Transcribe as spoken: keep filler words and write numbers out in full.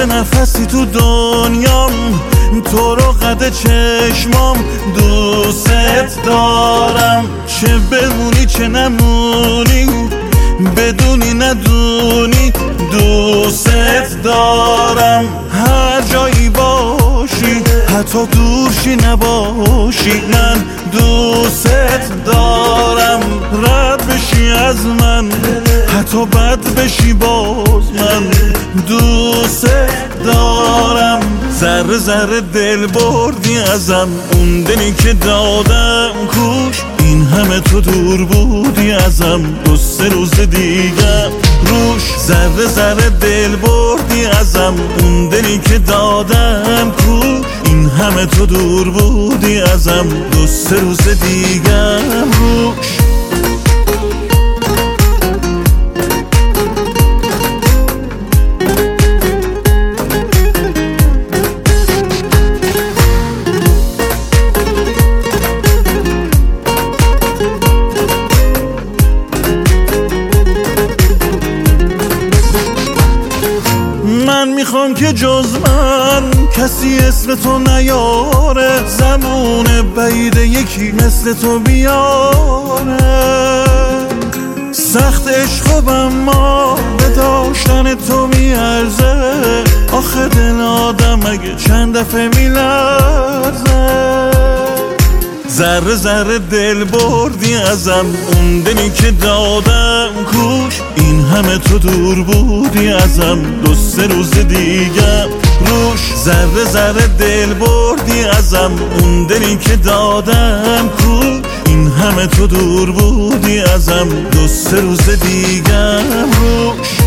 آخر نفسی تو دنیام، تو رو قد چشمام دوست دارم. چه بمونی چه نمونی، بدونی ندونی دوست دارم. هر جایی باشی حتی دورشی نباشی، من دوست دارم. رد بشی از من حتی بد بشی باز، من دوست دارم. ذره ذره دل بردی ازم، اون دلی که دادم کوش، این همه تو دور بودی ازم، دو سه روز دیگه روش. ذره ذره دل بردی ازم، اون دلی که دادم کوش، این همه تو دور بودی ازم، دو سه روز دیگه روش. من میخوام که جز من کسی اسم تو نیاره، زمان بعید یکی مثل تو بیاره. سخت عشق اما به داشتن تو میارزه، آخه دل آدم اگه چند دفعه میلرزه. ذره ذره دل بردی ازم، اون دلی که دادم کوش، این همه تو دور بودی ازم، دو سه روز دیگه روش. ذره ذره دل بردی ازم، اون دلی که دادم کوش، این همه تو دور بودی ازم، دو سه روز دیگه روش.